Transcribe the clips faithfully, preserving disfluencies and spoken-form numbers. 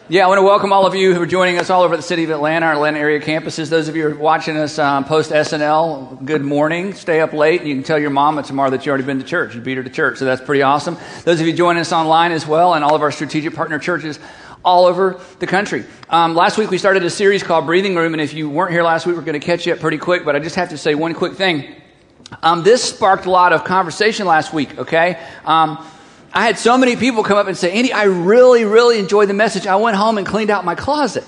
Yeah, I want to welcome all of you who are joining us all over the city of Atlanta, our Atlanta area campuses. Those of you who are watching us um, post S N L, good morning. Stay up late, and you can tell your mama tomorrow that you already been to church. You beat her to church, so that's pretty awesome. Those of you joining us online as well, and all of our strategic partner churches all over the country. Um, last week we started a series called Breathing Room, and if you weren't here last week, we're going to catch you up pretty quick, but I just have to say one quick thing. Um, this sparked a lot of conversation last week, okay? Um, I had so many people come up and say, Andy, I really, really enjoyed the message. I went home and cleaned out my closet.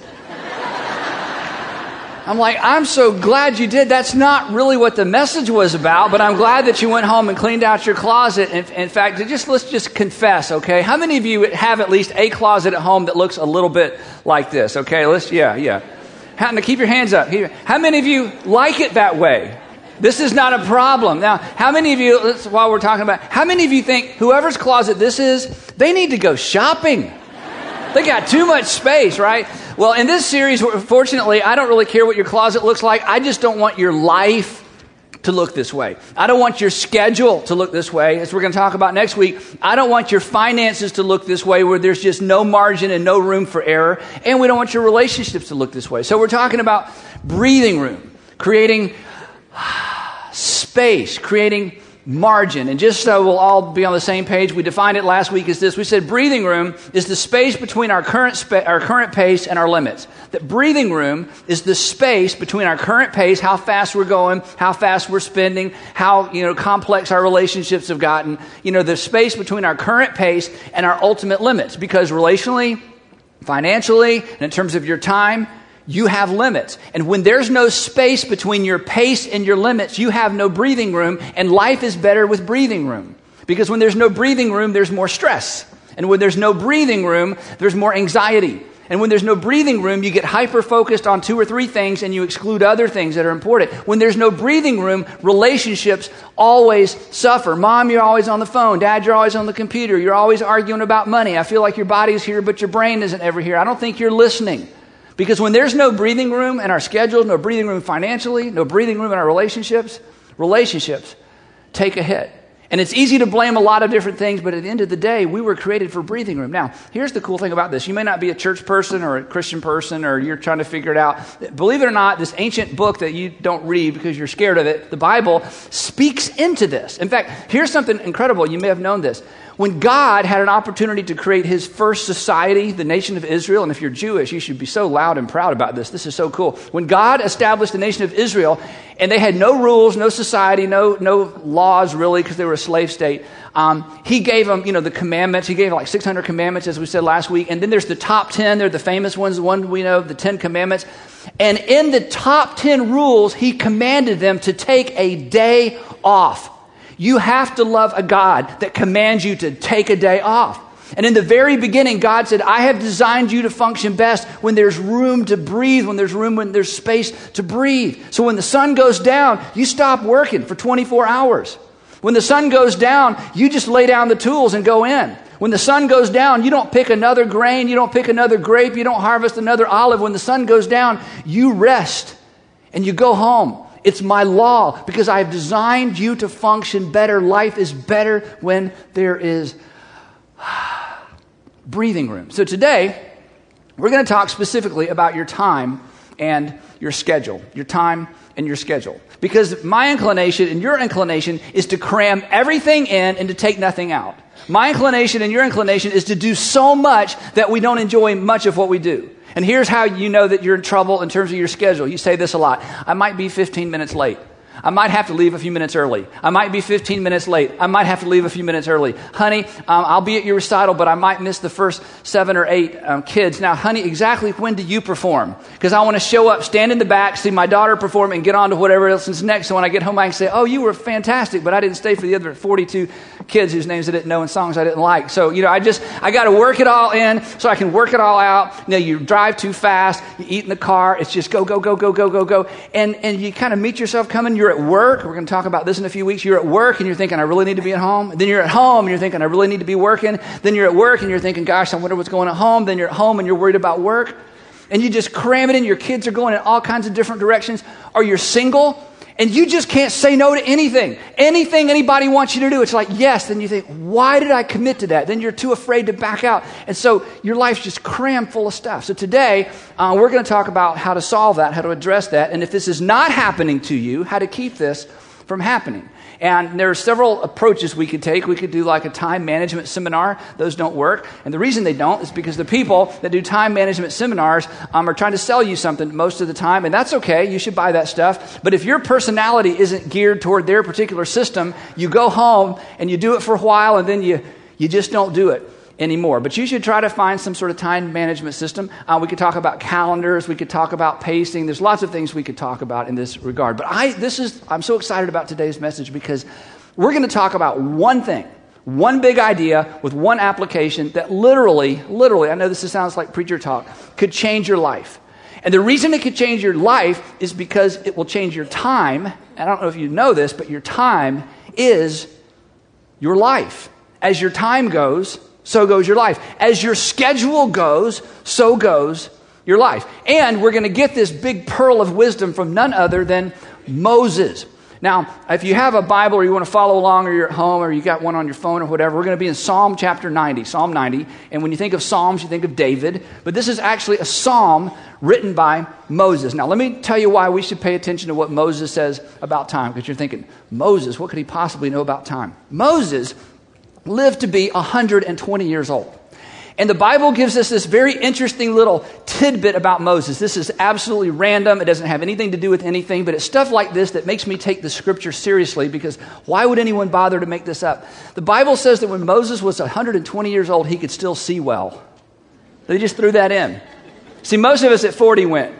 I'm like, I'm so glad you did. That's not really what the message was about, but I'm glad that you went home and cleaned out your closet. In, in fact, just let's just confess, okay? How many of you have at least a closet at home that looks a little bit like this, okay? Let's, yeah, yeah. How, now keep your hands up. How many of you like it that way? This is not a problem. Now, how many of you, let's, while we're talking about, how many of you think whoever's closet this is, they need to go shopping? They got too much space, right? Well, in this series, fortunately, I don't really care what your closet looks like. I just don't want your life to look this way. I don't want your schedule to look this way, as we're going to talk about next week. I don't want your finances to look this way, where there's just no margin and no room for error. And we don't want your relationships to look this way. So we're talking about breathing room, creating space, creating margin. And just so we'll all be on the same page, we defined it last week as this. We said breathing room is the space between our current spa- our current pace and our limits. That breathing room is the space between our current pace, how fast we're going, how fast we're spending, how, you know, complex our relationships have gotten. You know, the space between our current pace and our ultimate limits. Because relationally, financially, and in terms of your time, you have limits. And when there's no space between your pace and your limits, you have no breathing room, and life is better with breathing room. Because when there's no breathing room, there's more stress. And when there's no breathing room, there's more anxiety. And when there's no breathing room, you get hyper-focused on two or three things and you exclude other things that are important. When there's no breathing room, relationships always suffer. Mom, you're always on the phone. Dad, you're always on the computer. You're always arguing about money. I feel like your body's here, but your brain isn't ever here. I don't think you're listening. Because when there's no breathing room in our schedules, no breathing room financially, no breathing room in our relationships, relationships take a hit. And it's easy to blame a lot of different things, but at the end of the day, we were created for breathing room. Now, here's the cool thing about this. You may not be a church person or a Christian person, or you're trying to figure it out. Believe it or not, this ancient book that you don't read because you're scared of it, the Bible, speaks into this. In fact, here's something incredible. You may have known this. When God had an opportunity to create his first society, the nation of Israel, and if you're Jewish, you should be so loud and proud about this. This is so cool. When God established the nation of Israel, and they had no rules, no society, no no laws really, because they were a slave state, um, he gave them, you know, the commandments. He gave like six hundred commandments, as we said last week. And then there's the top ten. They're the famous ones, the one we know, the Ten Commandments. And in the top ten rules, he commanded them to take a day off. You have to love a God that commands you to take a day off. And in the very beginning, God said, I have designed you to function best when there's room to breathe, when there's room, when there's space to breathe. So when the sun goes down, you stop working for twenty-four hours. When the sun goes down, you just lay down the tools and go in. When the sun goes down, you don't pick another grain, you don't pick another grape, you don't harvest another olive. When the sun goes down, you rest and you go home. It's my law because I've designed you to function better. Life is better when there is breathing room. So today, we're going to talk specifically about your time and your schedule. Your time and your schedule. Because my inclination and your inclination is to cram everything in and to take nothing out. My inclination and your inclination is to do so much that we don't enjoy much of what we do. And here's how you know that you're in trouble in terms of your schedule. You say this a lot. I might be fifteen minutes late. I might have to leave a few minutes early. I might be fifteen minutes late. I might have to leave a few minutes early. Honey, um, I'll be at your recital, but I might miss the first seven or eight um, kids. Now, honey, exactly when do you perform? Because I want to show up, stand in the back, see my daughter perform, and get on to whatever else is next. So when I get home, I can say, oh, you were fantastic, but I didn't stay for the other forty-two kids whose names I didn't know and songs I didn't like. So, you know, I just, I got to work it all in so I can work it all out. You know, you drive too fast, you eat in the car. It's just go, go, go, go, go, go, go. And, and you kind of meet yourself coming. You're at work. We're going to talk about this in a few weeks. You're at work and you're thinking, I really need to be at home. Then you're at home and you're thinking, I really need to be working. Then you're at work and you're thinking, gosh, I wonder what's going on at home. Then you're at home and you're worried about work. And you just cram it in. Your kids are going in all kinds of different directions. Or you're single And you just can't say no to anything. Anything anybody wants you to do, it's like, yes. Then you think, why did I commit to that? Then you're too afraid to back out. And so your life's just crammed full of stuff. So today, uh, we're going to talk about how to solve that, how to address that. And if this is not happening to you, how to keep this from happening. And there are several approaches we could take. We could do like a time management seminar. Those don't work. And the reason they don't is because the people that do time management seminars um, are trying to sell you something most of the time. And that's okay. You should buy that stuff. But if your personality isn't geared toward their particular system, you go home and you do it for a while and then you, you just don't do it anymore. But you should try to find some sort of time management system. Uh, we could talk about calendars. We could talk about pacing. There's lots of things we could talk about in this regard. But I, this is, I'm so excited about today's message because we're going to talk about one thing, one big idea with one application that literally, literally, I know this sounds like preacher talk, could change your life. And the reason it could change your life is because it will change your time. I don't know if you know this, but your time is your life. As your time goes, so goes your life. As your schedule goes, so goes your life. And we're going to get this big pearl of wisdom from none other than Moses. Now, if you have a Bible or you want to follow along or you're at home or you got one on your phone or whatever, we're going to be in Psalm chapter ninety, Psalm ninety. And when you think of Psalms, you think of David. But this is actually a psalm written by Moses. Now, let me tell you why we should pay attention to what Moses says about time. Because you're thinking, Moses, what could he possibly know about time? Moses lived to be one hundred twenty years old. And the Bible gives us this very interesting little tidbit about Moses. This is absolutely random. It doesn't have anything to do with anything, but it's stuff like this that makes me take the scripture seriously because why would anyone bother to make this up? The Bible says that when Moses was one hundred twenty years old, he could still see well. They just threw that in. See, most of us at forty went.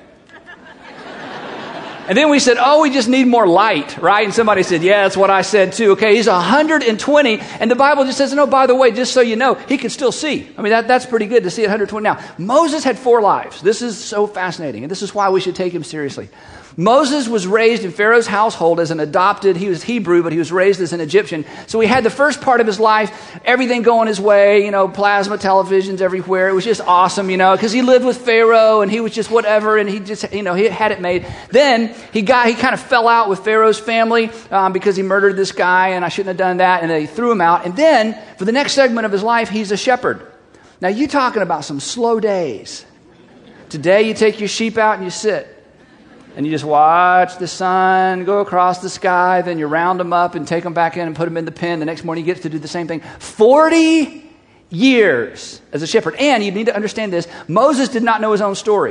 And then we said, oh, we just need more light, right? And somebody said, yeah, that's what I said too. Okay, he's one hundred twenty. And the Bible just says, no, by the way, just so you know, he can still see. I mean, that, that's pretty good to see at one hundred twenty. Now, Moses had four lives. This is so fascinating. And this is why we should take him seriously. Moses was raised in Pharaoh's household as an adopted, he was Hebrew, but he was raised as an Egyptian. So he had the first part of his life, everything going his way, you know, plasma televisions everywhere. It was just awesome, you know, because he lived with Pharaoh and he was just whatever and he just, you know, he had it made. Then he got, he kind of fell out with Pharaoh's family um, because he murdered this guy and I shouldn't have done that and they threw him out. And then for the next segment of his life, he's a shepherd. Now you talking about some slow days. Today you take your sheep out and you sit. And you just watch the sun go across the sky. Then you round them up and take them back in and put them in the pen. The next morning he gets to do the same thing. forty years as a shepherd. And you need to understand this. Moses did not know his own story.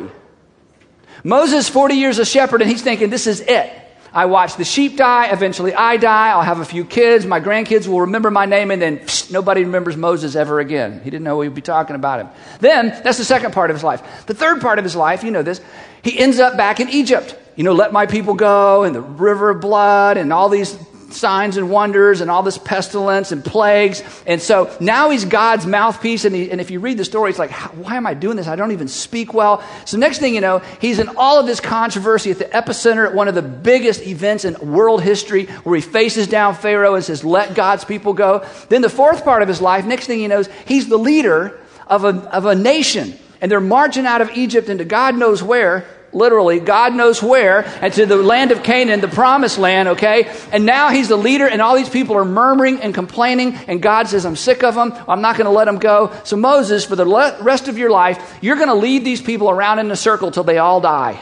Moses, forty years a shepherd, and he's thinking, this is it. I watch the sheep die. Eventually I die. I'll have a few kids. My grandkids will remember my name. And then psh, nobody remembers Moses ever again. He didn't know we'd be talking about him. Then that's the second part of his life. The third part of his life, you know this, he ends up back in Egypt. You know, let my people go and the river of blood and all these signs and wonders and all this pestilence and plagues. And so now he's God's mouthpiece. And, he, and if you read the story, it's like, why am I doing this? I don't even speak well. So next thing you know, he's in all of this controversy at the epicenter at one of the biggest events in world history where he faces down Pharaoh and says, let God's people go. Then the fourth part of his life, next thing he knows, he's the leader of a, of a nation. And they're marching out of Egypt into God knows where. Literally, God knows where, and to the land of Canaan, the promised land, okay? And now he's the leader, and all these people are murmuring and complaining, and God says, I'm sick of them. I'm not going to let them go. So Moses, for the le- rest of your life, you're going to lead these people around in a circle till they all die.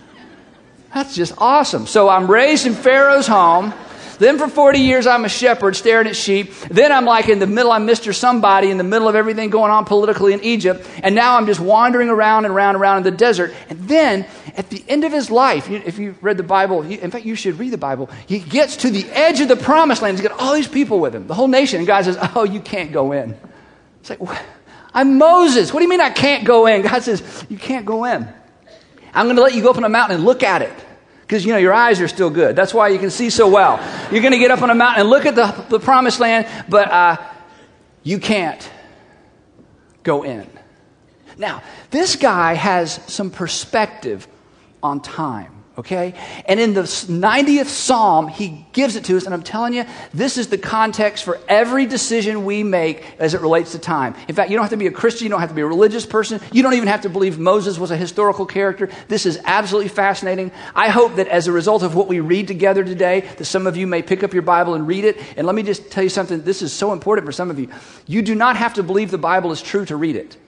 That's just awesome. So I'm raised in Pharaoh's home. Then for forty years, I'm a shepherd staring at sheep. Then I'm like in the middle, I'm Mister Somebody in the middle of everything going on politically in Egypt. And now I'm just wandering around and around and around in the desert. And then at the end of his life, if you read the Bible, in fact, you should read the Bible. He gets to the edge of the promised land. He's got all these people with him, the whole nation. And God says, oh, you can't go in. It's like, what? I'm Moses. What do you mean I can't go in? God says, you can't go in. I'm going to let you go up on a mountain and look at it. Because, you know, your eyes are still good. That's why you can see so well. You're going to get up on a mountain and look at the, the promised land, but uh, you can't go in. Now, this guy has some perspective on time. Okay? And in the ninetieth Psalm, he gives it to us, and I'm telling you, this is the context for every decision we make as it relates to time. In fact, you don't have to be a Christian, you don't have to be a religious person, you don't even have to believe Moses was a historical character. This is absolutely fascinating. I hope that as a result of what we read together today, that some of you may pick up your Bible and read it. And let me just tell you something, this is so important for some of you. You do not have to believe the Bible is true to read it.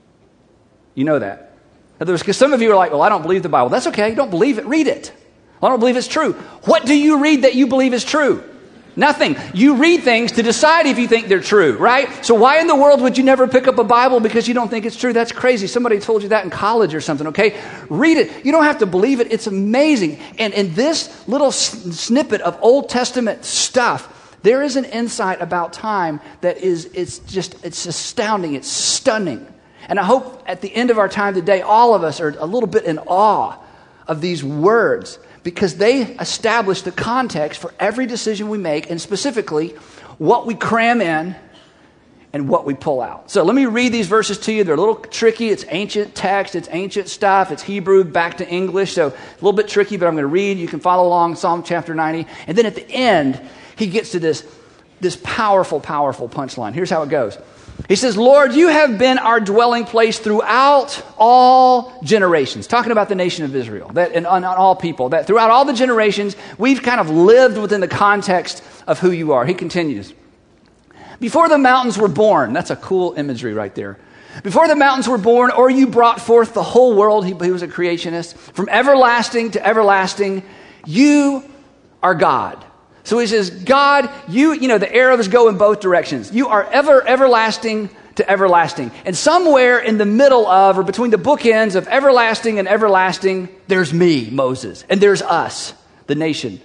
You know that. In other words, because some of you are like, well, I don't believe the Bible. That's okay. You don't believe it. Read it. Well, I don't believe it's true. What do you read that you believe is true? Nothing. You read things to decide if you think they're true, right? So why in the world would you never pick up a Bible because you don't think it's true? That's crazy. Somebody told you that in college or something, okay? Read it. You don't have to believe it. It's amazing. And in this little snippet of Old Testament stuff, there is an insight about time that is, it's just, it's astounding. It's stunning. And I hope at the end of our time today, all of us are a little bit in awe of these words because they establish the context for every decision we make and specifically what we cram in and what we pull out. So let me read these verses to you. They're a little tricky. It's ancient text. It's ancient stuff. It's Hebrew back to English. So a little bit tricky, but I'm going to read. You can follow along Psalm chapter ninety. And then at the end, he gets to this, this powerful, powerful punchline. Here's how it goes. He says, Lord, you have been our dwelling place throughout all generations. Talking about the nation of Israel, that and on, on all people, that throughout all the generations, we've kind of lived within the context of who you are. He continues, before the mountains were born, that's a cool imagery right there. Before the mountains were born, or you brought forth the whole world, he, he was a creationist, from everlasting to everlasting, you are God. So he says, God, you, you know, the arrows go in both directions. You are ever, everlasting to everlasting. And somewhere in the middle of, or between the bookends of everlasting and everlasting, there's me, Moses. And there's us, the nation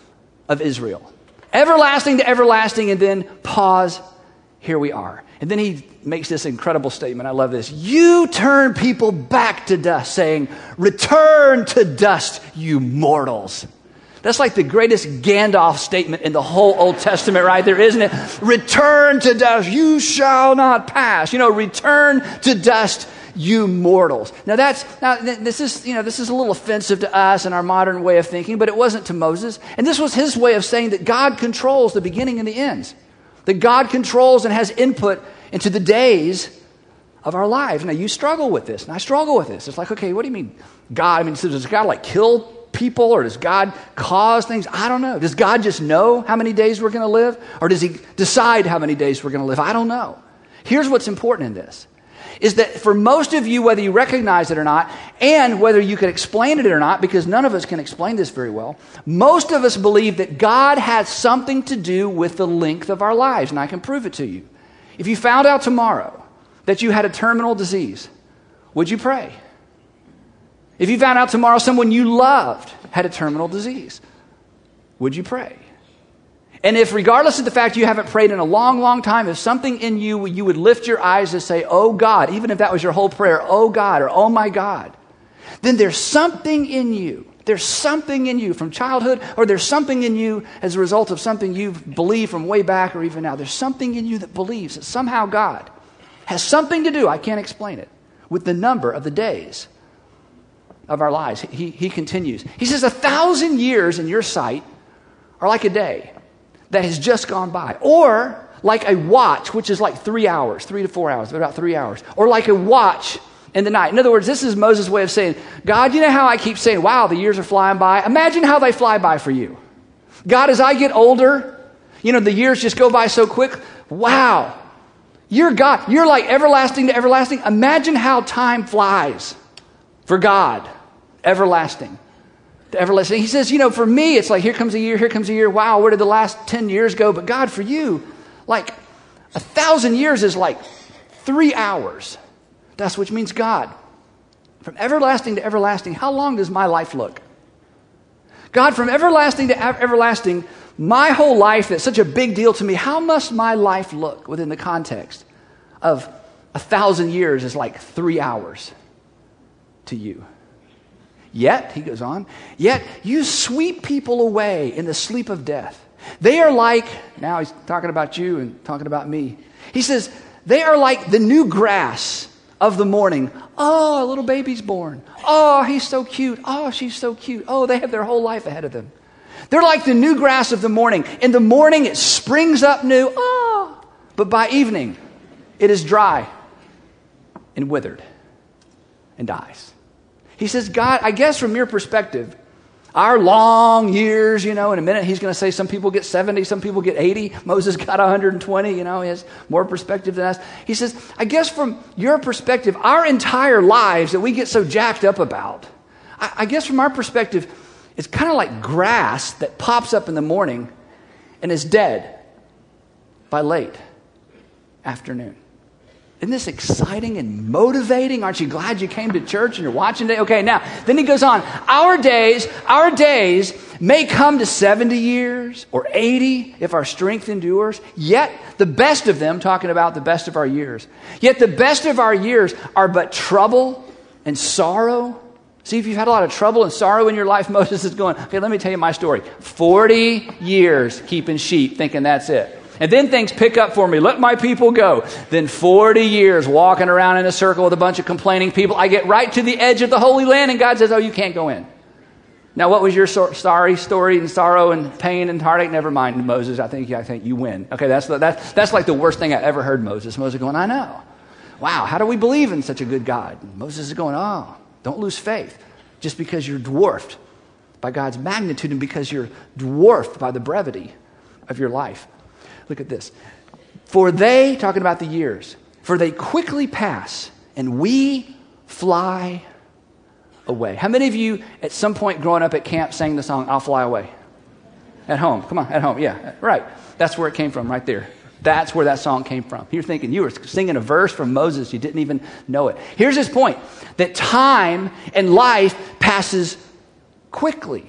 of Israel. Everlasting to everlasting, and then pause, here we are. And then he makes this incredible statement. I love this. You turn people back to dust, saying, return to dust, you mortals. That's like the greatest Gandalf statement in the whole Old Testament right there, isn't it? Return to dust, you shall not pass. You know, return to dust, you mortals. Now that's, now this is, you know, this is a little offensive to us and our modern way of thinking, but it wasn't to Moses. And this was his way of saying that God controls the beginning and the ends. That God controls and has input into the days of our lives. Now you struggle with this, and I struggle with this. It's like, okay, what do you mean God? I mean, does God like kill people, or does God cause things? I don't know. Does God just know how many days we're going to live? Or does he decide how many days we're going to live? I don't know. Here's what's important in this, is that for most of you, whether you recognize it or not, and whether you can explain it or not, because none of us can explain this very well, most of us believe that God has something to do with the length of our lives, and I can prove it to you. If you found out tomorrow that you had a terminal disease, would you pray? If you found out tomorrow someone you loved had a terminal disease, would you pray? And if, regardless of the fact you haven't prayed in a long, long time, if something in you, you would lift your eyes and say, oh God, even if that was your whole prayer, oh God, or oh my God, then there's something in you. There's something in you from childhood, or there's something in you as a result of something you've believed from way back or even now. There's something in you that believes that somehow God has something to do, I can't explain it, with the number of the days of our lives. He, he continues. He says, a thousand years in your sight are like a day that has just gone by. Or like a watch, which is like three hours, three to four hours, about three hours. Or like a watch in the night. In other words, this is Moses' way of saying, God, you know how I keep saying, wow, the years are flying by? Imagine how they fly by for you. God, as I get older, you know, the years just go by so quick. Wow. You're God. You're like everlasting to everlasting. Imagine how time flies for God. Everlasting to everlasting. He says, you know, for me, it's like, here comes a year, here comes a year. Wow, where did the last ten years go? But God, for you, like a thousand years is like three hours. That's which means God. From everlasting to everlasting, how long does my life look? God, from everlasting to everlasting, my whole life that's such a big deal to me, how must my life look within the context of a thousand years is like three hours to you? Yet, he goes on, yet you sweep people away in the sleep of death. They are like, now he's talking about you and talking about me. He says, they are like the new grass of the morning. Oh, a little baby's born. Oh, he's so cute. Oh, she's so cute. Oh, they have their whole life ahead of them. They're like the new grass of the morning. In the morning, it springs up new. Oh, but by evening, it is dry and withered and dies. He says, God, I guess from your perspective, our long years, you know, in a minute he's going to say some people get seventy, some people get eighty. Moses got one hundred twenty, you know, he has more perspective than us. He says, I guess from your perspective, our entire lives that we get so jacked up about, I, I guess from our perspective, it's kind of like grass that pops up in the morning and is dead by late afternoon. Isn't this exciting and motivating? Aren't you glad you came to church and you're watching today? Okay, now, then he goes on. Our days, our days may come to seventy years or eighty if our strength endures. Yet the best of them, talking about the best of our years, yet the best of our years are but trouble and sorrow. See, if you've had a lot of trouble and sorrow in your life, Moses is going, okay, let me tell you my story. forty years keeping sheep, thinking that's it. And then things pick up for me. Let my people go. Then forty years walking around in a circle with a bunch of complaining people. I get right to the edge of the Holy Land and God says, oh, you can't go in. Now, what was your so- sorry story and sorrow and pain and heartache? Never mind, Moses. I think I think you win. Okay, that's, that's, that's like the worst thing I ever heard Moses. Moses going, I know. Wow, how do we believe in such a good God? And Moses is going, oh, don't lose faith just because you're dwarfed by God's magnitude and because you're dwarfed by the brevity of your life. Look at this. For they, talking about the years, for they quickly pass and we fly away. How many of you at some point growing up at camp sang the song, I'll Fly Away? At home. Come on, at home. Yeah, right. That's where it came from, right there. That's where that song came from. You're thinking you were singing a verse from Moses. You didn't even know it. Here's his point, that time and life passes quickly.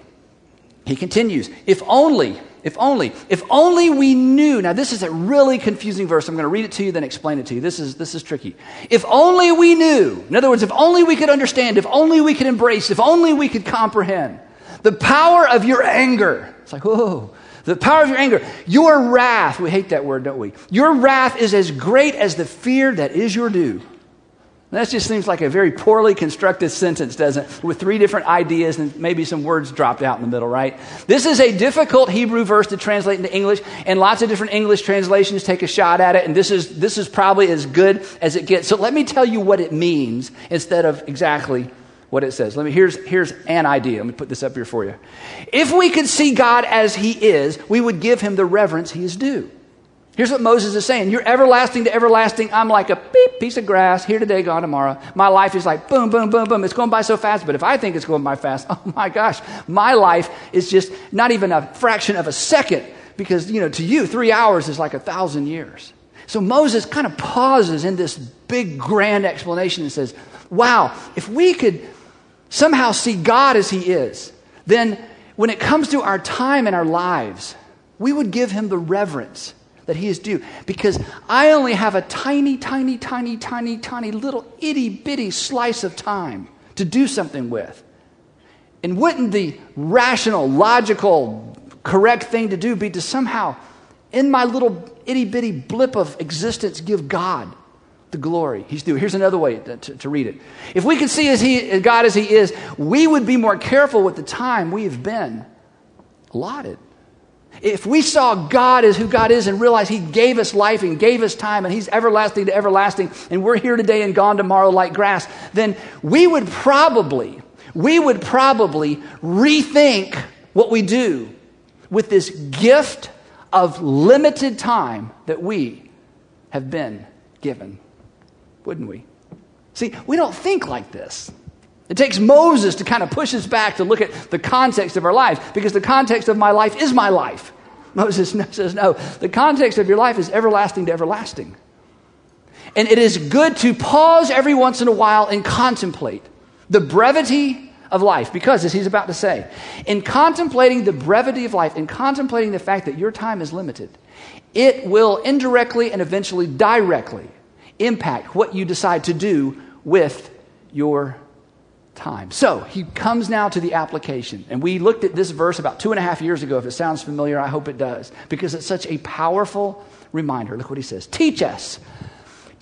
He continues, if only... If only, if only we knew. Now, this is a really confusing verse. I'm going to read it to you, then explain it to you. This is, this is tricky. If only we knew. In other words, if only we could understand, if only we could embrace, if only we could comprehend the power of your anger. It's like, whoa, the power of your anger. Your wrath, we hate that word, don't we? Your wrath is as great as the fear that is your due. That just seems like a very poorly constructed sentence, doesn't it? With three different ideas and maybe some words dropped out in the middle, right? This is a difficult Hebrew verse to translate into English, and lots of different English translations take a shot at it, and this is this is probably as good as it gets. So let me tell you what it means instead of exactly what it says. Let me here's here's an idea. Let me put this up here for you. If we could see God as he is, we would give him the reverence he is due. Here's what Moses is saying. You're everlasting to everlasting. I'm like a beep piece of grass, here today, gone tomorrow. My life is like boom, boom, boom, boom. It's going by so fast, but if I think it's going by fast, oh my gosh, my life is just not even a fraction of a second because, you know, to you, three hours is like a thousand years. So Moses kind of pauses in this big, grand explanation and says, wow, if we could somehow see God as he is, then when it comes to our time and our lives, we would give him the reverence that he is due, because I only have a tiny, tiny, tiny, tiny, tiny little itty bitty slice of time to do something with. And wouldn't the rational, logical, correct thing to do be to somehow, in my little itty bitty blip of existence, give God the glory he's due? Here's another way to, to, to read it. If we could see as he, God as he is, we would be more careful with the time we have been allotted. If we saw God as who God is and realized he gave us life and gave us time and he's everlasting to everlasting and we're here today and gone tomorrow like grass, then we would probably, we would probably rethink what we do with this gift of limited time that we have been given, wouldn't we? See, we don't think like this. It takes Moses to kind of push us back to look at the context of our lives, because the context of my life is my life. Moses says, no, the context of your life is everlasting to everlasting. And it is good to pause every once in a while and contemplate the brevity of life, because, as he's about to say, in contemplating the brevity of life, in contemplating the fact that your time is limited, it will indirectly and eventually directly impact what you decide to do with your time. So he comes now to the application. And we looked at this verse about two and a half years ago. If it sounds familiar, I hope it does, because it's such a powerful reminder. Look what he says. Teach us.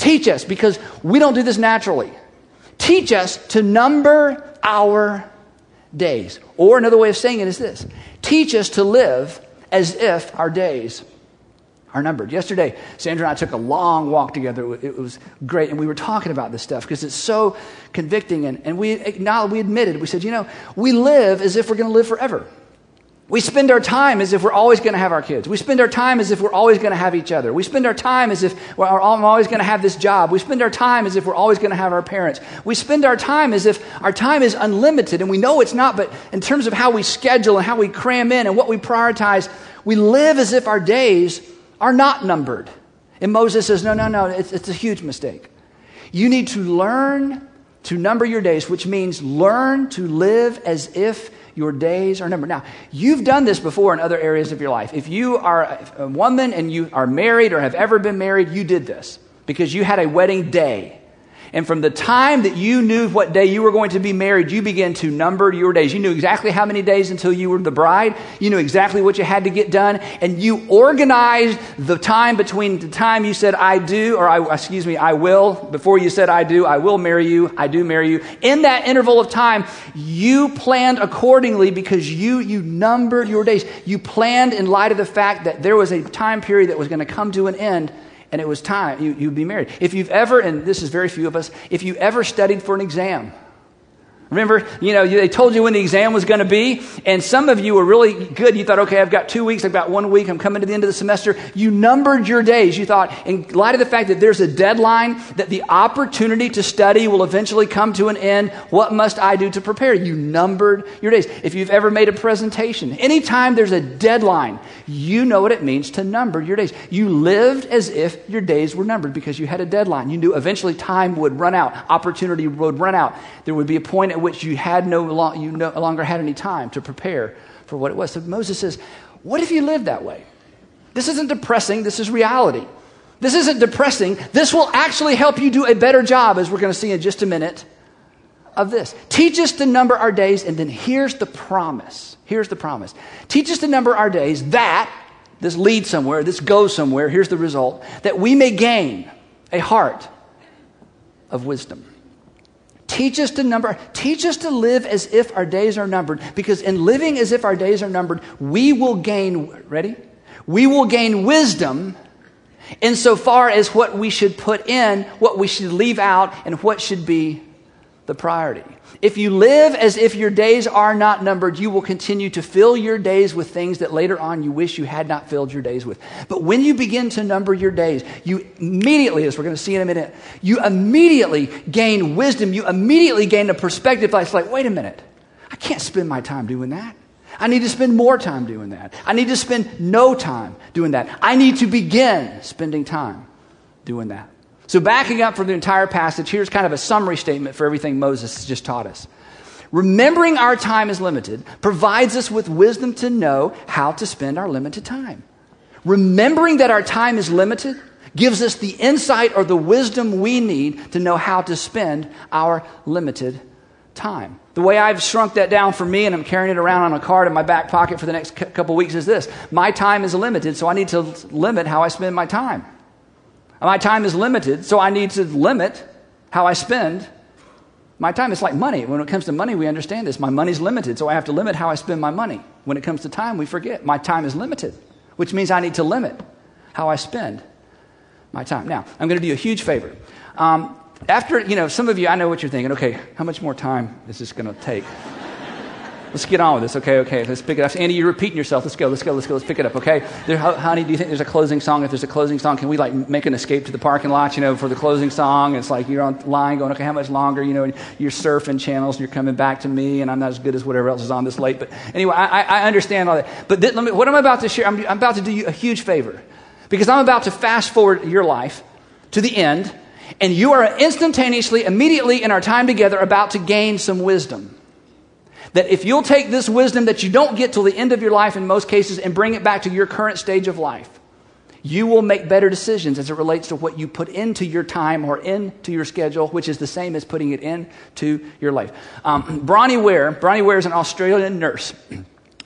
Teach us, because we don't do this naturally. Teach us to number our days. Or another way of saying it is this. Teach us to live as if our days are numbered. Yesterday, Sandra and I took a long walk together. It was great. And we were talking about this stuff because it's so convicting. And, and we acknowledged, we admitted, we said, you know, we live as if we're going to live forever. We spend our time as if we're always going to have our kids. We spend our time as if we're always going to have each other. We spend our time as if we're always going to have this job. We spend our time as if we're always going to have our parents. We spend our time as if our time is unlimited, and we know it's not, but in terms of how we schedule and how we cram in and what we prioritize, we live as if our days are not numbered. And Moses says, no, no, no, it's, it's a huge mistake. You need to learn to number your days, which means learn to live as if your days are numbered. Now, you've done this before in other areas of your life. If you are a woman and you are married or have ever been married, you did this because you had a wedding day. And from the time that you knew what day you were going to be married, you began to number your days. You knew exactly how many days until you were the bride. You knew exactly what you had to get done. And you organized the time between the time you said, I do, or I, excuse me, I will, before you said, I do, I will marry you, I do marry you. In that interval of time, you planned accordingly because you, you numbered your days. You planned in light of the fact that there was a time period that was going to come to an end. And it was time, you, you'd be married. If you've ever, and this is very few of us, if you ever studied for an exam, remember, you know, they told you when the exam was going to be, and some of you were really good. You thought, okay, I've got two weeks, I've got one week, I'm coming to the end of the semester. You numbered your days. You thought, in light of the fact that there's a deadline, that the opportunity to study will eventually come to an end, what must I do to prepare? You numbered your days. If you've ever made a presentation, anytime there's a deadline, you know what it means to number your days. You lived as if your days were numbered because you had a deadline. You knew eventually time would run out, opportunity would run out. There would be a point at which you had no, lo- you no longer had any time to prepare for what it was. So Moses says, what if you lived that way? This isn't depressing. This is reality. This isn't depressing. This will actually help you do a better job, as we're going to see in just a minute, of this. Teach us to number our days, and then here's the promise. Here's the promise. Teach us to number our days that, this leads somewhere, this goes somewhere, here's the result, that we may gain a heart of wisdom. Teach us to number, teach us to live as if our days are numbered, because in living as if our days are numbered, we will gain, ready? We will gain wisdom insofar as what we should put in, what we should leave out, and what should be the priority. If you live as if your days are not numbered, you will continue to fill your days with things that later on you wish you had not filled your days with. But when you begin to number your days, you immediately, as we're going to see in a minute, you immediately gain wisdom. You immediately gain a perspective that's like, wait a minute, I can't spend my time doing that. I need to spend more time doing that. I need to spend no time doing that. I need to begin spending time doing that. So backing up from the entire passage, here's kind of a summary statement for everything Moses has just taught us. Remembering our time is limited provides us with wisdom to know how to spend our limited time. Remembering that our time is limited gives us the insight or the wisdom we need to know how to spend our limited time. The way I've shrunk that down for me, and I'm carrying it around on a card in my back pocket for the next c- couple weeks, is this. My time is limited, so I need to limit how I spend my time. My time is limited, so I need to limit how I spend my time. It's like money. When it comes to money, we understand this. My money's limited, so I have to limit how I spend my money. When it comes to time, we forget. My time is limited, which means I need to limit how I spend my time. Now, I'm going to do you a huge favor. Um, after, you know, some of you, I know what you're thinking. Okay, how much more time is this going to take? Let's get on with this, okay, okay, let's pick it up. Andy, you're repeating yourself. Let's go, let's go, let's go, let's pick it up, okay? There, honey, do you think there's a closing song? If there's a closing song, can we, like, make an escape to the parking lot, you know, for the closing song? It's like you're online going, okay, how much longer? You know, you're surfing channels, and you're coming back to me, and I'm not as good as whatever else is on this late. But anyway, I, I understand all that. But th- let me, what I'm about to share, I'm, I'm about to do you a huge favor. Because I'm about to fast forward your life to the end, and you are instantaneously, immediately in our time together about to gain some wisdom. That if you'll take this wisdom that you don't get till the end of your life in most cases and bring it back to your current stage of life, you will make better decisions as it relates to what you put into your time or into your schedule, which is the same as putting it into your life. Um, Bronnie Ware, Bronnie Ware is an Australian nurse.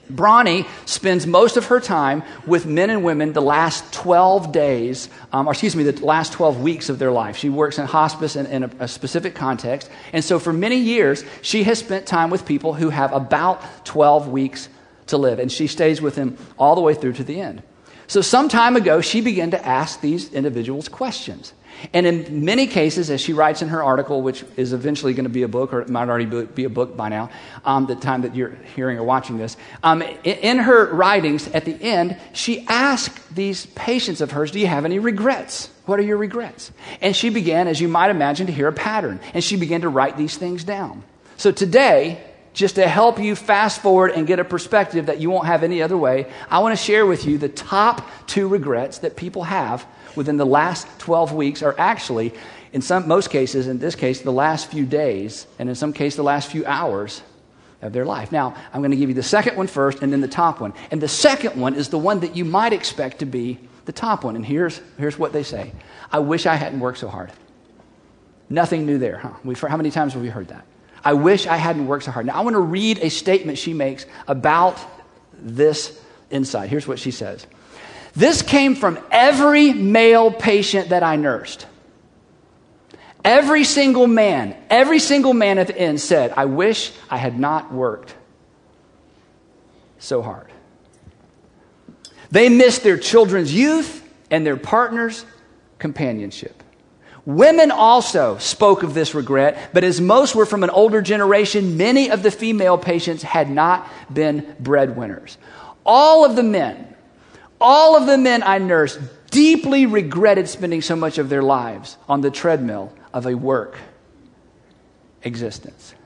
Bronnie spends most of her time with men and women the last twelve days, um, or excuse me, the last twelve weeks of their life. She works in hospice in, in a, a specific context. And so for many years, she has spent time with people who have about twelve weeks to live. And she stays with them all the way through to the end. So some time ago, she began to ask these individuals questions. And in many cases, as she writes in her article, which is eventually going to be a book, or it might already be a book by now, um, the time that you're hearing or watching this, um, in, in her writings, at the end, she asked these patients of hers, do you have any regrets? What are your regrets? And she began, as you might imagine, to hear a pattern. And she began to write these things down. So today, just to help you fast forward and get a perspective that you won't have any other way, I want to share with you the top two regrets that people have within the last twelve weeks, or actually, in some most cases, in this case, the last few days, and in some cases, the last few hours of their life. Now, I'm going to give you the second one first, and then the top one. And the second one is the one that you might expect to be the top one. And here's, here's what they say. I wish I hadn't worked so hard. Nothing new there, huh? We've, how many times have we heard that? I wish I hadn't worked so hard. Now, I want to read a statement she makes about this insight. Here's what she says. This came from every male patient that I nursed. Every single man, every single man at the end said, I wish I had not worked so hard. They missed their children's youth and their partner's companionship. Women also spoke of this regret, but as most were from an older generation, many of the female patients had not been breadwinners. All of the men, all of the men I nursed deeply regretted spending so much of their lives on the treadmill of a work existence.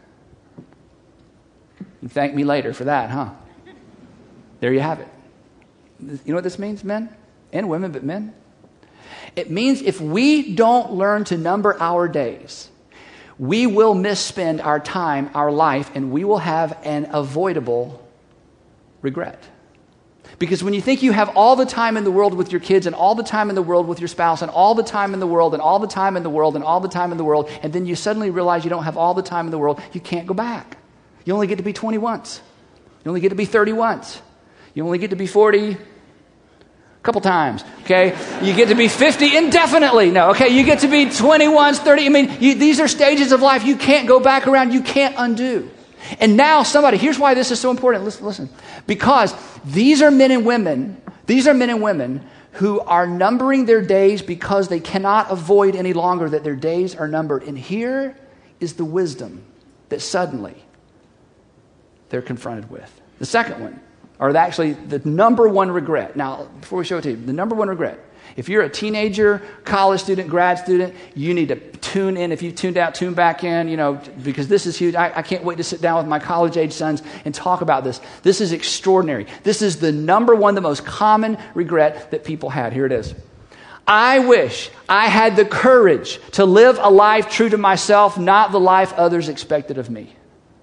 You thank me later for that, huh? There you have it. You know what this means, men and women, but men? It means if we don't learn to number our days, we will misspend our time, our life, and we will have an avoidable regret. Because when you think you have all the time in the world with your kids and all the time in the world with your spouse and all the time in the world and all the time in the world and all the time in the world, and then you suddenly realize you don't have all the time in the world, you can't go back. You only get to be twenty once. You only get to be thirty once. You only get to be forty a couple times, okay? You get to be fifty indefinitely. No, okay? You get to be twenty once, thirty. I mean, you, these are stages of life you can't go back around. You can't undo. And now somebody, here's why this is so important. Listen, listen. Because these are men and women, these are men and women who are numbering their days because they cannot avoid any longer that their days are numbered. And here is the wisdom that suddenly they're confronted with. The second one, or actually the number one regret. Now, before we show it to you, the number one regret. If you're a teenager, college student, grad student, you need to tune in. If you tuned out, tune back in, you know, because this is huge. I, I can't wait to sit down with my college-age sons and talk about this. This is extraordinary. This is the number one, the most common regret that people had. Here it is. I wish I had the courage to live a life true to myself, not the life others expected of me.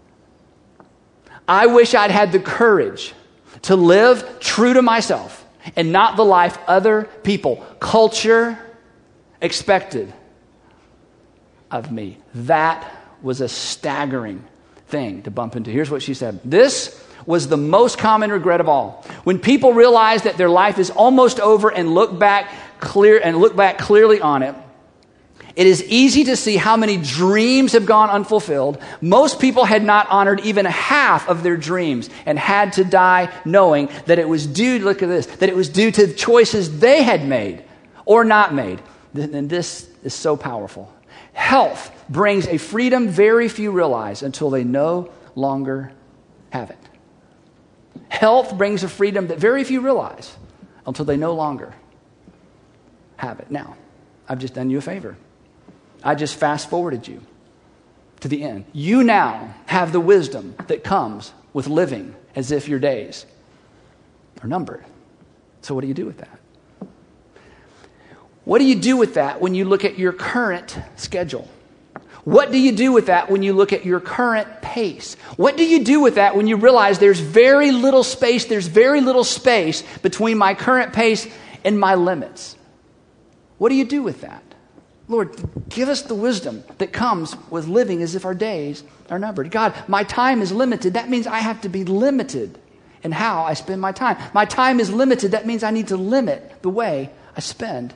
I wish I'd had the courage to live true to myself and not the life other people, culture, expected of me. That was a staggering thing to bump into. Here's what she said. This was the most common regret of all. When people realize that their life is almost over and look back clear and look back clearly on it, it is easy to see how many dreams have gone unfulfilled. Most people had not honored even half of their dreams and had to die knowing that it was due, look at this, that it was due to choices they had made or not made. And this is so powerful. Health brings a freedom very few realize until they no longer have it. Health brings a freedom that very few realize until they no longer have it. Now, I've just done you a favor. I just fast forwarded you to the end. You now have the wisdom that comes with living as if your days are numbered. So what do you do with that? What do you do with that when you look at your current schedule? What do you do with that when you look at your current pace? What do you do with that when you realize there's very little space, there's very little space between my current pace and my limits? What do you do with that? Lord, give us the wisdom that comes with living as if our days are numbered. God, my time is limited. That means I have to be limited and how I spend my time. My time is limited. That means I need to limit the way I spend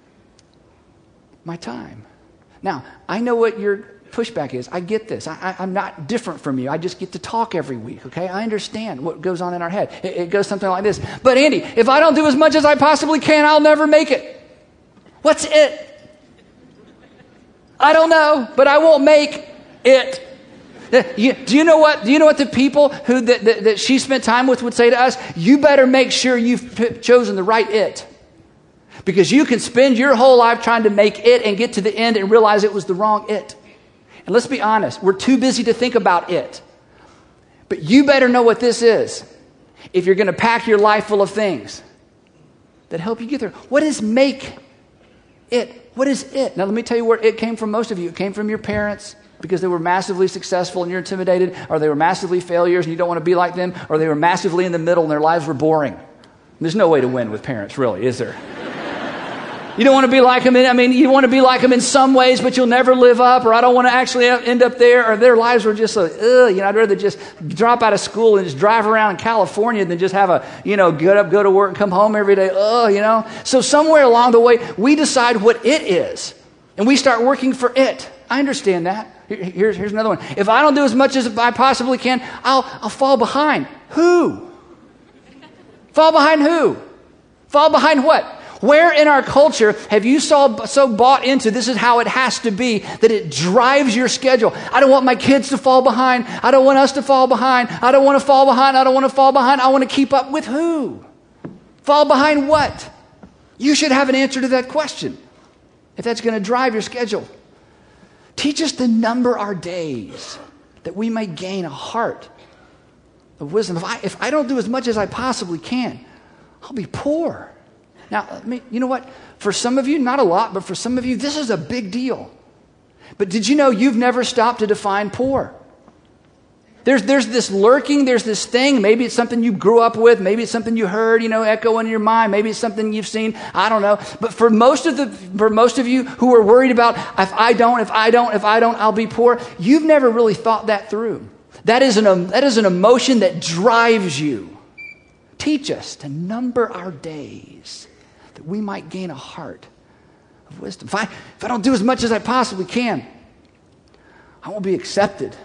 my time. Now, I know what your pushback is. I get this. I, I, I'm not different from you. I just get to talk every week, okay? I understand what goes on in our head. It, it goes something like this. But Andy, if I don't do as much as I possibly can, I'll never make it. What's it? I don't know, but I won't make it. You, do you know what? Do you know what the people who that, that, that she spent time with would say to us? You better make sure you've p- chosen the right it, because you can spend your whole life trying to make it and get to the end and realize it was the wrong it. And let's be honest, we're too busy to think about it. But you better know what this is if you're going to pack your life full of things that help you get there. What is make it? What is it? Now, let me tell you where it came from. Most of you, it came from your parents because they were massively successful and you're intimidated, or they were massively failures and you don't want to be like them, or they were massively in the middle and their lives were boring. There's no way to win with parents, really, is there? You don't want to be like them in, I mean, you want to be like them in some ways, but you'll never live up, or I don't want to actually end up there, or their lives were just, so, ugh, you know, I'd rather just drop out of school and just drive around in California than just have a, you know, get up, go to work, and come home every day, ugh, you know. So somewhere along the way, we decide what it is, and we start working for it. I understand that. Here, here's, here's another one. If I don't do as much as I possibly can, I'll, I'll fall behind. Who? Fall behind who? Fall behind what? Where in our culture have you so, so bought into this is how it has to be that it drives your schedule? I don't want my kids to fall behind. I don't want us to fall behind. I don't want to fall behind. I don't want to fall behind. I want to keep up with who? Fall behind what? You should have an answer to that question if that's going to drive your schedule. Teach us to number our days that we may gain a heart of wisdom. If I, if I don't do as much as I possibly can, I'll be poor. Now, I mean, you know what? For some of you, not a lot, but for some of you, this is a big deal. But did you know you've never stopped to define poor? There's, there's this lurking, there's this thing. Maybe it's something you grew up with. Maybe it's something you heard, you know, echo in your mind. Maybe it's something you've seen. I don't know. But for most of the, for most of you who are worried about, if I don't, if I don't, if I don't, I'll be poor, you've never really thought that through. That is an, that is an emotion that drives you. Teach us to number our days, that we might gain a heart of wisdom. If I, if I don't do as much as I possibly can, I won't be accepted.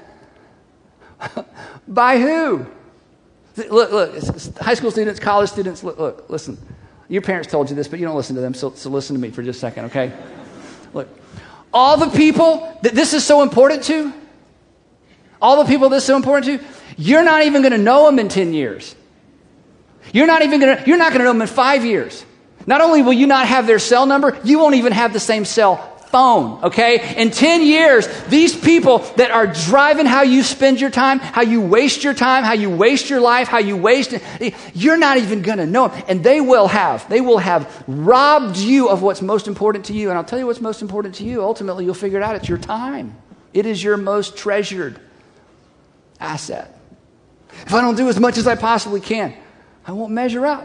By who? Look, look, it's, it's high school students, college students, look, look, listen. Your parents told you this, but you don't listen to them, so, so listen to me for just a second, okay? Look, all the people that this is so important to, all the people this is so important to, you're not even going to know them in ten years. You're not even going to, you're not going to know them in five years. Not only will you not have their cell number, you won't even have the same cell phone, okay? In ten years, these people that are driving how you spend your time, how you waste your time, how you waste your life, how you waste it, you're not even going to know them. And they will have, they will have robbed you of what's most important to you. And I'll tell you what's most important to you. Ultimately, you'll figure it out. It's your time. It is your most treasured asset. If I don't do as much as I possibly can, I won't measure up.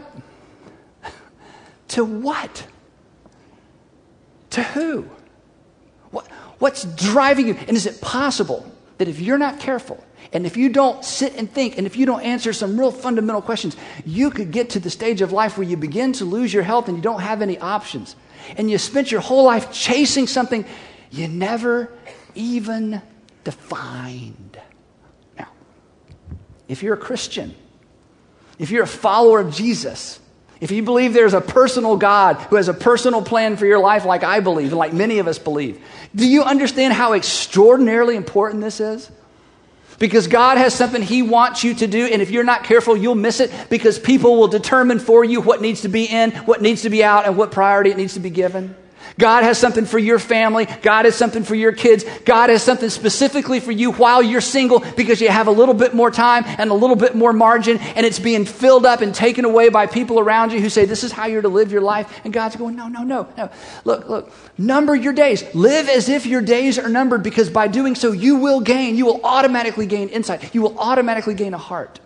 To what? To who? What? What's driving you? And is it possible that if you're not careful, and if you don't sit and think, and if you don't answer some real fundamental questions, you could get to the stage of life where you begin to lose your health and you don't have any options. And you spent your whole life chasing something you never even defined. Now, if you're a Christian, if you're a follower of Jesus, if you believe there's a personal God who has a personal plan for your life like I believe and like many of us believe, do you understand how extraordinarily important this is? Because God has something He wants you to do, and if you're not careful, you'll miss it because people will determine for you what needs to be in, what needs to be out, and what priority it needs to be given. God has something for your family. God has something for your kids. God has something specifically for you while you're single because you have a little bit more time and a little bit more margin, and it's being filled up and taken away by people around you who say, this is how you're to live your life. And God's going, no, no, no, no. Look, look, number your days. Live as if your days are numbered, because by doing so, you will gain, you will automatically gain insight. You will automatically gain a heart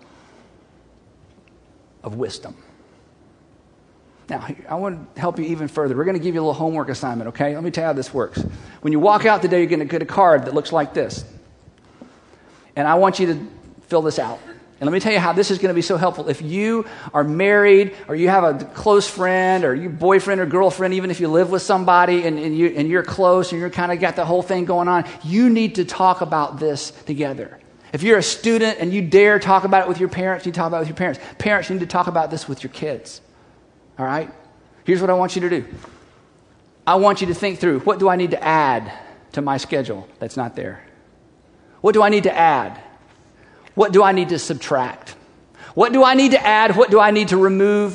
of wisdom. Now, I want to help you even further. We're going to give you a little homework assignment, okay? Let me tell you how this works. When you walk out today, you're going to get a card that looks like this. And I want you to fill this out. And let me tell you how this is going to be so helpful. If you are married or you have a close friend or your boyfriend or girlfriend, even if you live with somebody and, and, you, and you're close and you're kind of got the whole thing going on, you need to talk about this together. If you're a student and you dare talk about it with your parents, you talk about it with your parents. Parents, you need to talk about this with your kids. All right? Here's what I want you to do. I want you to think through, what do I need to add to my schedule that's not there? What do I need to add? What do I need to subtract? What do I need to add? What do I need to remove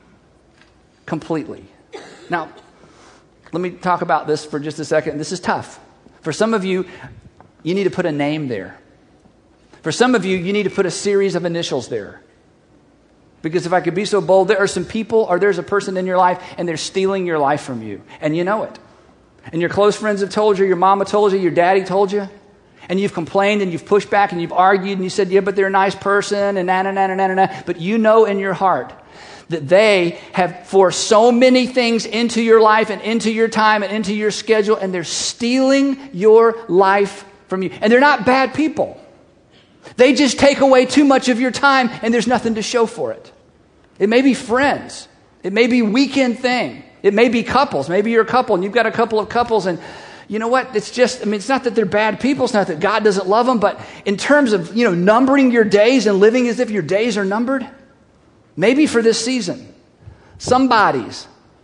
completely? Now, let me talk about this for just a second. This is tough. For some of you, you need to put a name there. For some of you, you need to put a series of initials there. Because if I could be so bold, there are some people or there's a person in your life and they're stealing your life from you. And you know it. And your close friends have told you, your mama told you, your daddy told you. And you've complained and you've pushed back and you've argued and you said, yeah, but they're a nice person and na na na na na na. But you know in your heart that they have forced so many things into your life and into your time and into your schedule, and they're stealing your life from you. And they're not bad people. They just take away too much of your time and there's nothing to show for it. It may be friends. It may be weekend thing. It may be couples. Maybe you're a couple and you've got a couple of couples, and you know what? It's just, I mean, it's not that they're bad people. It's not that God doesn't love them. But in terms of, you know, numbering your days and living as if your days are numbered, maybe for this season, somebody's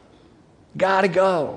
got to go.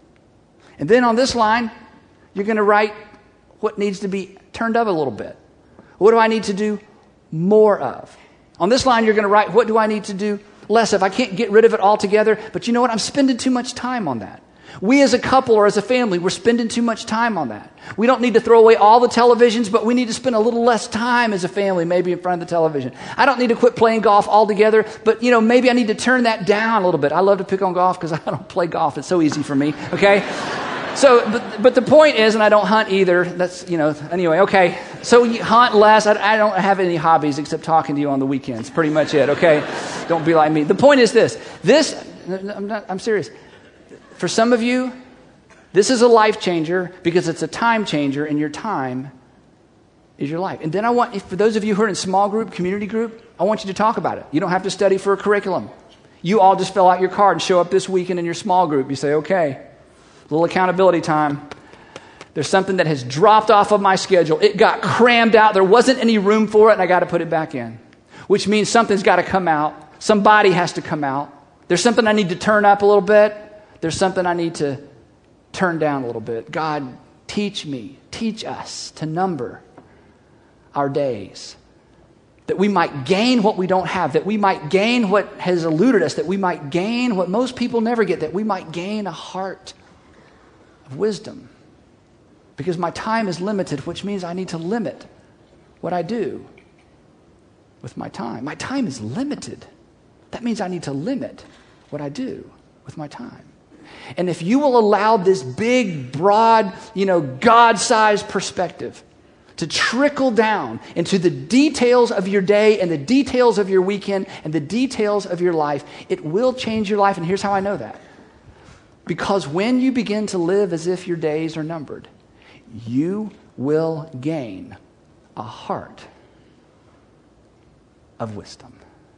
And then on this line, you're going to write what needs to be turned up a little bit. What do I need to do more of? On this line, you're going to write, what do I need to do less of? I can't get rid of it altogether. But you know what? I'm spending too much time on that. We as a couple or as a family, we're spending too much time on that. We don't need to throw away all the televisions, but we need to spend a little less time as a family, maybe in front of the television. I don't need to quit playing golf altogether, but you know, maybe I need to turn that down a little bit. I love to pick on golf because I don't play golf. It's so easy for me, okay? So, but, but the point is, and I don't hunt either. That's, you know, anyway, okay. So you hunt less. I, I don't have any hobbies except talking to you on the weekends. Pretty much it, okay? Don't be like me. The point is this. This, I'm, not, I'm serious. For some of you, this is a life changer because it's a time changer, and your time is your life. And then I want, for those of you who are in small group, community group, I want you to talk about it. You don't have to study for a curriculum. You all just fill out your card and show up this weekend in your small group. You say, okay, a little accountability time. There's something that has dropped off of my schedule. It got crammed out. There wasn't any room for it, and I got to put it back in. Which means something's got to come out. Somebody has to come out. There's something I need to turn up a little bit. There's something I need to turn down a little bit. God, teach me, teach us to number our days, that we might gain what we don't have, that we might gain what has eluded us, that we might gain what most people never get, that we might gain a heart of wisdom. Because my time is limited, which means I need to limit what I do with my time. My time is limited. That means I need to limit what I do with my time. And if you will allow this big, broad, you know, God-sized perspective to trickle down into the details of your day and the details of your weekend and the details of your life, it will change your life. And here's how I know that. Because when you begin to live as if your days are numbered, you will gain a heart of wisdom.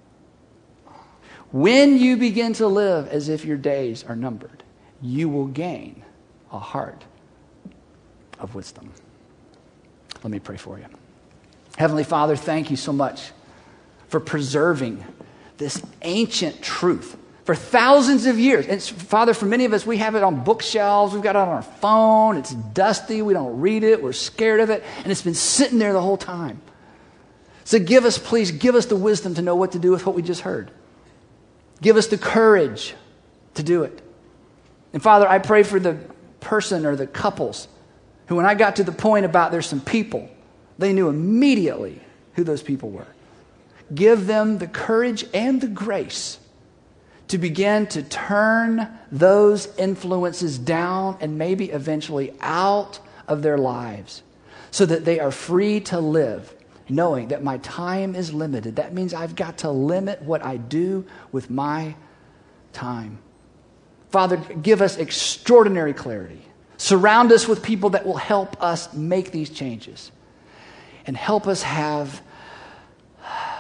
When you begin to live as if your days are numbered, you will gain a heart of wisdom. Let me pray for you. Heavenly Father, thank you so much for preserving this ancient truth for thousands of years. And Father, for many of us, we have it on bookshelves. We've got it on our phone. It's dusty. We don't read it. We're scared of it. And it's been sitting there the whole time. So give us, please, give us the wisdom to know what to do with what we just heard. Give us the courage to do it. And Father, I pray for the person or the couples who, when I got to the point about there's some people, they knew immediately who those people were. Give them the courage and the grace to begin to turn those influences down and maybe eventually out of their lives so that they are free to live, knowing that my time is limited. That means I've got to limit what I do with my time. Father, give us extraordinary clarity. Surround us with people that will help us make these changes and help us have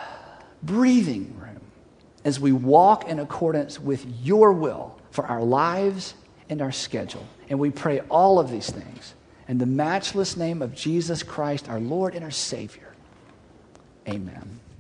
breathing room as we walk in accordance with your will for our lives and our schedule. And we pray all of these things in the matchless name of Jesus Christ, our Lord and our Savior. Amen.